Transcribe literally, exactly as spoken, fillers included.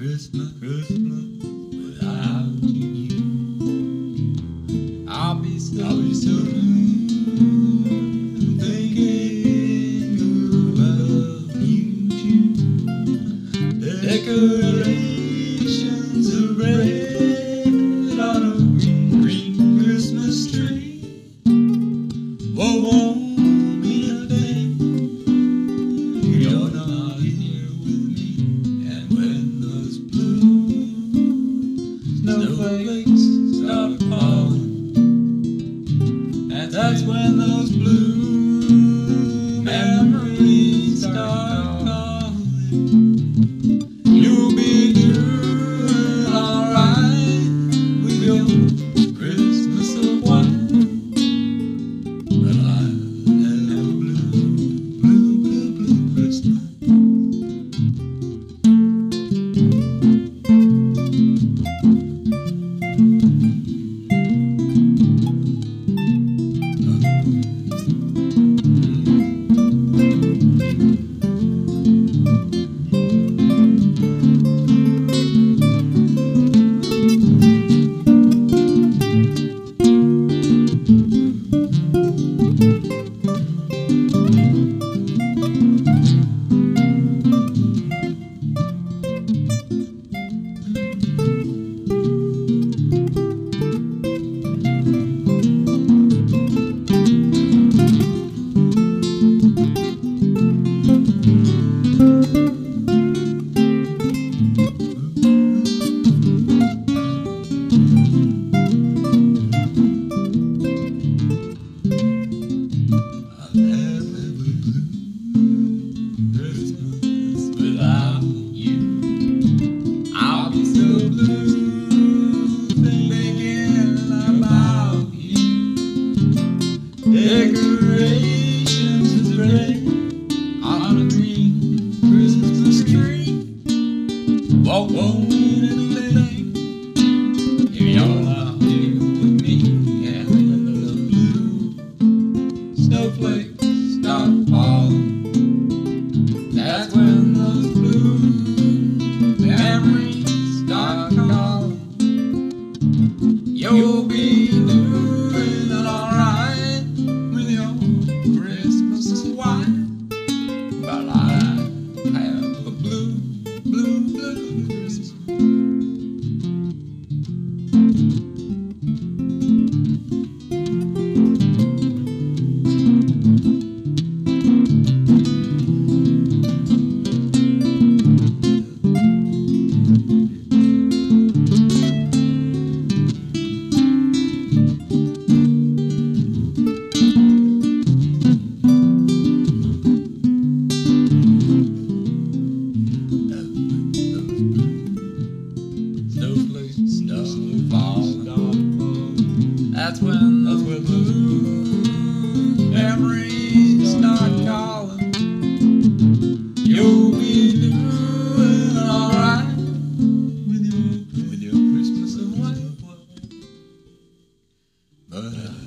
Christmas, Christmas without you. I'll be so, I'll be so thinking about you too. Decorations of red on a green, green Christmas tree. Whoa, won't mean a thing. You're not here with me. And when those blue snowflakes start falling, and that's when those blue memories start calling. You'll be doing alright with your Christmas of white, but I have a blue, blue, blue, blue Christmas. Decorations of red on a green Christmas tree. Won't mean anything if you're not here with me. And when the blue snowflakes start falling, that's when those blue memories start calling. You'll be doing alright with your Christmas white, but I have a blue, blue, blue Christmas. Snow falling. That's when that's when blue memories start calling. You'll be doing alright with your with your Christmas of white, but